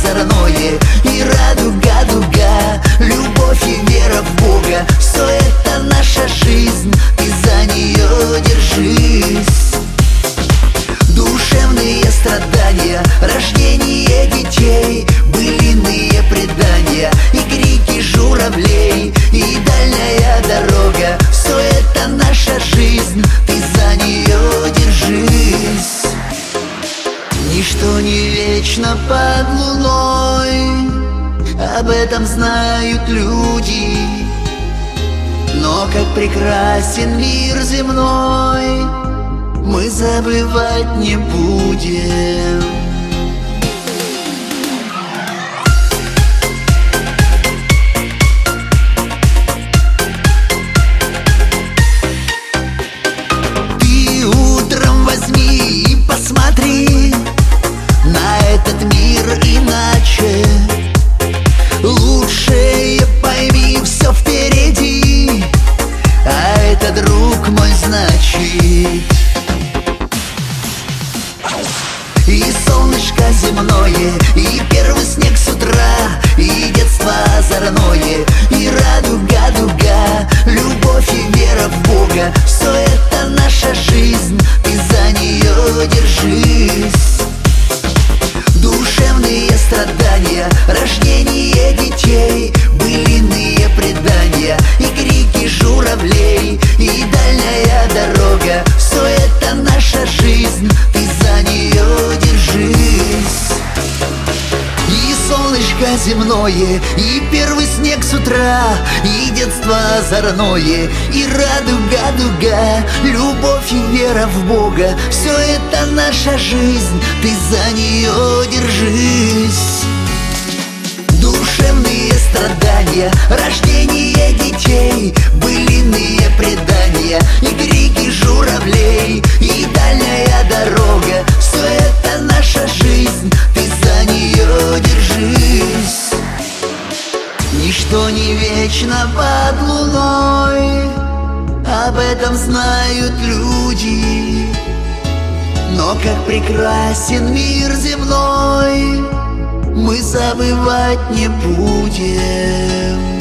озорное и радуга, дуга. Любовь и вера в Бога, все это наша жизнь, ты за нее держись. Душевные страдания, рождение детей, былиные предания и крики журавлей, и дальняя дорога, все это наша жизнь, ты за нее держись. Ничто не вечно под луной, об этом знают люди. Но как прекрасен мир земной, мы забывать не будем. Ты утром возьми и посмотри на этот мир иначе. Лучшее пойми, все впереди, а это, друг мой, значит. И солнышко земное, и первый снег с утра, и детство озорное, и радуга, дуга. Любовь и вера в Бога, все это наша жизнь, ты за нее держись. Душевные страдания, рождение детей, былиные предания и крики журавлей, и дальняя дорога, все это наша жизнь, ты за нее держись. И солнышко земное, и первый снег с утра, и детство озорное, и радуга, дуга. Любовь и вера в Бога, все это наша жизнь, ты за нее держись. Душевные страдания, рождение детей, былиные предания и крики журавлей, и дальняя дорога, все это наша жизнь, ты за нее держись. Ничто не вечно под луной, об этом знают люди. Но как прекрасен мир земной, мы забывать не будем.